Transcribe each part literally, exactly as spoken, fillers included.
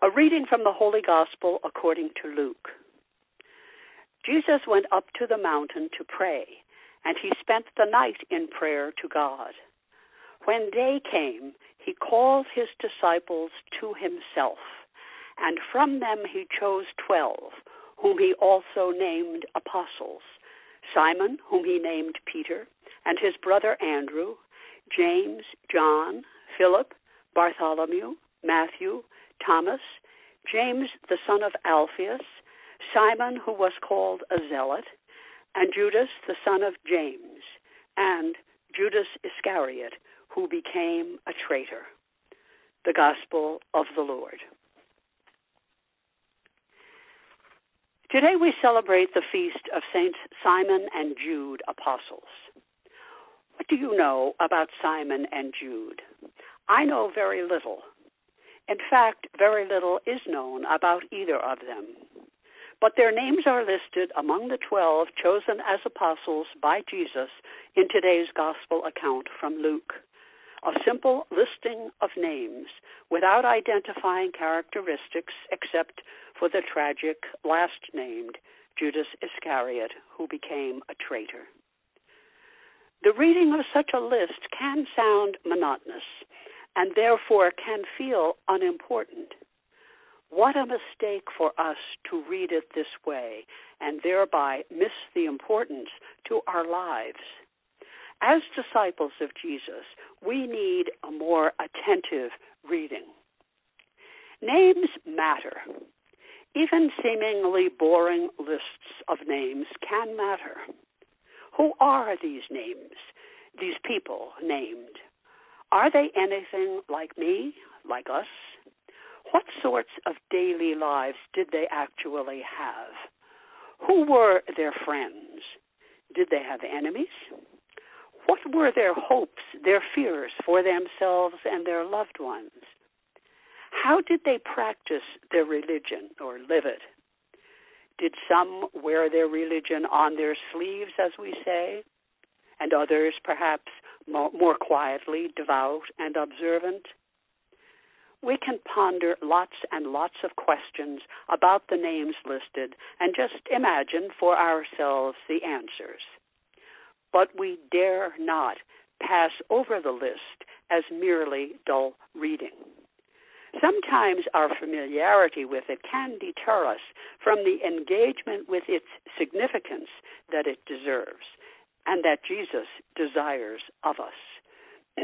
A reading from the Holy Gospel according to Luke. Jesus went up to the mountain to pray, and he spent the night in prayer to God. When day came, he called his disciples to himself, and from them he chose twelve, whom he also named apostles: Simon, whom he named Peter, and his brother Andrew, James, John, Philip, Bartholomew, Matthew, Thomas, James the son of Alphaeus, Simon who was called a zealot, and Judas the son of James, and Judas Iscariot, who became a traitor. The Gospel of the Lord. Today we celebrate the feast of Saints Simon and Jude, apostles. What do you know about Simon and Jude? I know very little. In fact, very little is known about either of them. But their names are listed among the twelve chosen as apostles by Jesus in today's gospel account from Luke. A simple listing of names without identifying characteristics except for the tragic last named, Judas Iscariot, who became a traitor. The reading of such a list can sound monotonous, and therefore can feel unimportant. What a mistake for us to read it this way and thereby miss the importance to our lives. As disciples of Jesus, we need a more attentive reading. Names matter. Even seemingly boring lists of names can matter. Who are these names, these people named? Are they anything like me, like us? What sorts of daily lives did they actually have? Who were their friends? Did they have enemies? What were their hopes, their fears for themselves and their loved ones? How did they practice their religion or live it? Did some wear their religion on their sleeves, as we say, and others perhaps more quietly devout and observant? We can ponder lots and lots of questions about the names listed and just imagine for ourselves the answers. But we dare not pass over the list as merely dull reading. Sometimes our familiarity with it can deter us from the engagement with its significance that it deserves and that Jesus desires of us.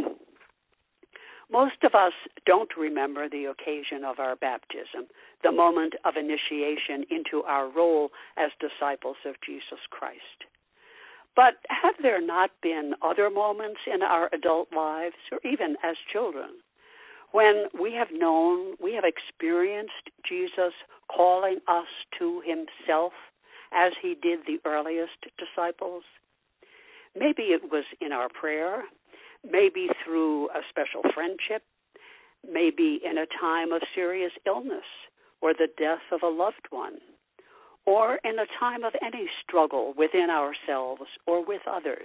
Most of us don't remember the occasion of our baptism, the moment of initiation into our role as disciples of Jesus Christ. But have there not been other moments in our adult lives, or even as children, when we have known, we have experienced Jesus calling us to himself as he did the earliest disciples? Maybe it was in our prayer, maybe through a special friendship, maybe in a time of serious illness or the death of a loved one, or in a time of any struggle within ourselves or with others.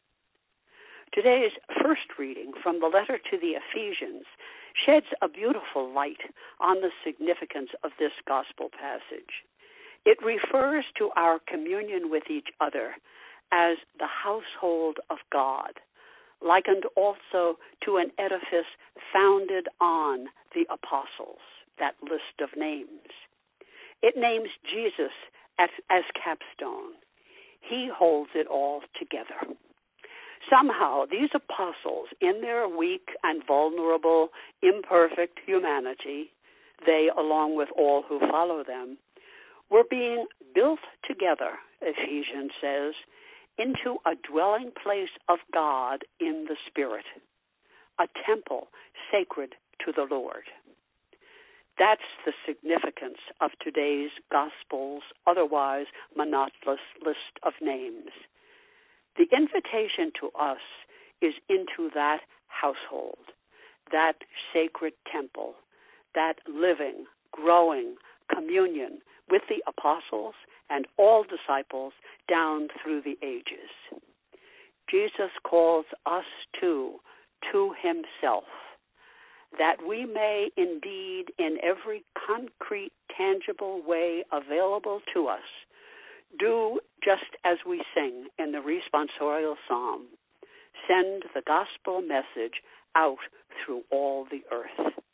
Today's first reading from the letter to the Ephesians sheds a beautiful light on the significance of this gospel passage. It refers to our communion with each other as the household of God, likened also to an edifice founded on the apostles, that list of names. It names Jesus as, as capstone. He holds it all together. Somehow, these apostles, in their weak and vulnerable, imperfect humanity, they, along with all who follow them, were being built together, Ephesians says, into a dwelling place of God in the Spirit, a temple sacred to the Lord. That's the significance of today's Gospel's otherwise monotonous list of names. The invitation to us is into that household, that sacred temple, that living, growing communion with the apostles and all disciples down through the ages. Jesus calls us too to himself, that we may indeed in every concrete, tangible way available to us, do just as we sing in the responsorial psalm. Send the gospel message out through all the earth.